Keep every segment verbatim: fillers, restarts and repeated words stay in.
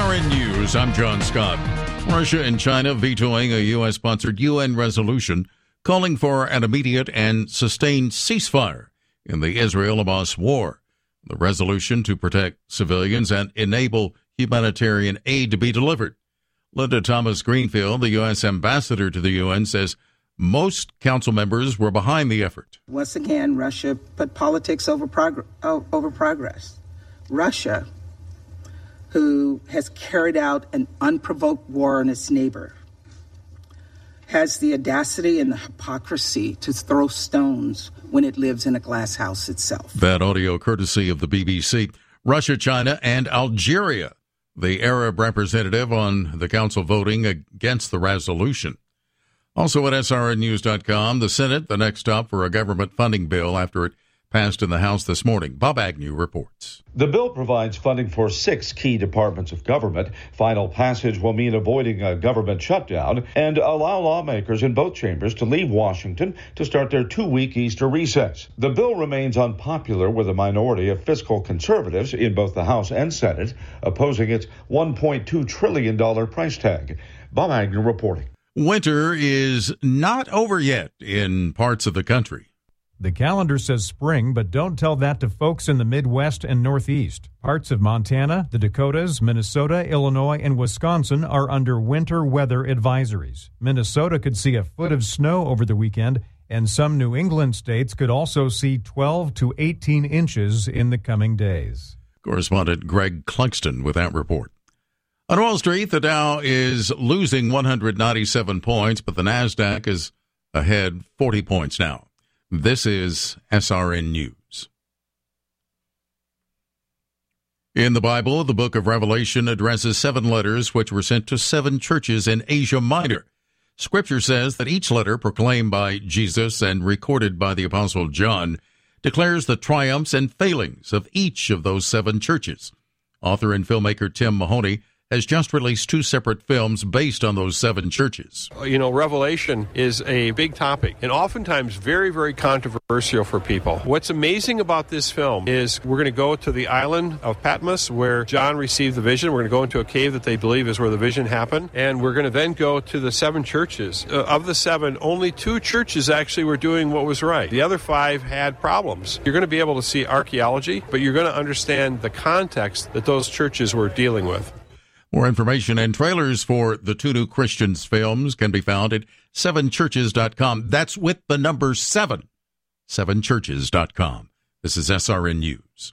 R N News, I'm John Scott. Russia and China vetoing a U S-sponsored U N resolution calling for an immediate and sustained ceasefire in the Israel-Hamas war. The resolution to protect civilians and enable humanitarian aid to be delivered. Linda Thomas-Greenfield, the U S ambassador to the U N, says most council members were behind the effort. Once again, Russia put politics over, prog- over progress. Russia, who has carried out an unprovoked war on its neighbor, has the audacity and the hypocrisy to throw stones when it lives in a glass house itself. That audio courtesy of the B B C. Russia, China, and Algeria, the Arab representative on the council voting against the resolution. Also at S R N news dot com, the Senate, the next stop for a government funding bill after it passed in the House this morning. Bob Agnew reports. The bill provides funding for six key departments of government. Final passage will mean avoiding a government shutdown and allow lawmakers in both chambers to leave Washington to start their two-week Easter recess. The bill remains unpopular with a minority of fiscal conservatives in both the House and Senate, opposing its one point two trillion dollars price tag. Bob Agnew reporting. Winter is not over yet in parts of the country. The calendar says spring, but don't tell that to folks in the Midwest and Northeast. Parts of Montana, the Dakotas, Minnesota, Illinois, and Wisconsin are under winter weather advisories. Minnesota could see a foot of snow over the weekend, and some New England states could also see twelve to eighteen inches in the coming days. Correspondent Greg Clugston with that report. On Wall Street, the Dow is losing one hundred ninety-seven points, but the NASDAQ is ahead forty points now. This is S R N News. In the Bible, the book of Revelation addresses seven letters which were sent to seven churches in Asia Minor. Scripture says that each letter proclaimed by Jesus and recorded by the Apostle John declares the triumphs and failings of each of those seven churches. Author and filmmaker Tim Mahoney has just released two separate films based on those seven churches. You know, Revelation is a big topic and oftentimes very, very controversial for people. What's amazing about this film is we're going to go to the island of Patmos where John received the vision. We're going to go into a cave that they believe is where the vision happened. And we're going to then go to the seven churches. Uh, of the seven, only two churches actually were doing what was right. The other five had problems. You're going to be able to see archaeology, but you're going to understand the context that those churches were dealing with. More information and trailers for the two new Christians films can be found at seven churches dot com. That's with the number seven, seven churches dot com. This is S R N News.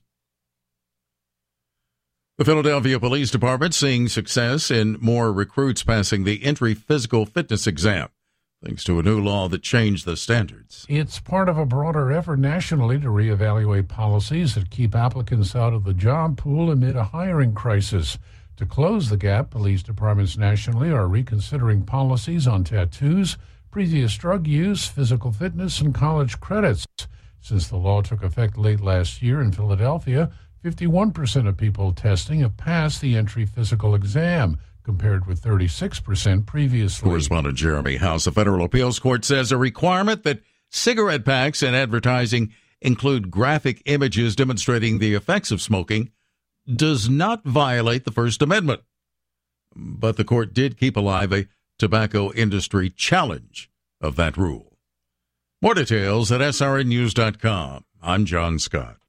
The Philadelphia Police Department seeing success in more recruits passing the entry physical fitness exam, thanks to a new law that changed the standards. It's part of a broader effort nationally to reevaluate policies that keep applicants out of the job pool amid a hiring crisis. To close the gap, police departments nationally are reconsidering policies on tattoos, previous drug use, physical fitness, and college credits. Since the law took effect late last year in Philadelphia, fifty-one percent of people testing have passed the entry physical exam, compared with thirty-six percent previously. Correspondent Jeremy House. A federal appeals court says a requirement that cigarette packs and advertising include graphic images demonstrating the effects of smoking does not violate the First Amendment. But the court did keep alive a tobacco industry challenge of that rule. More details at S R N news dot com. I'm John Scott.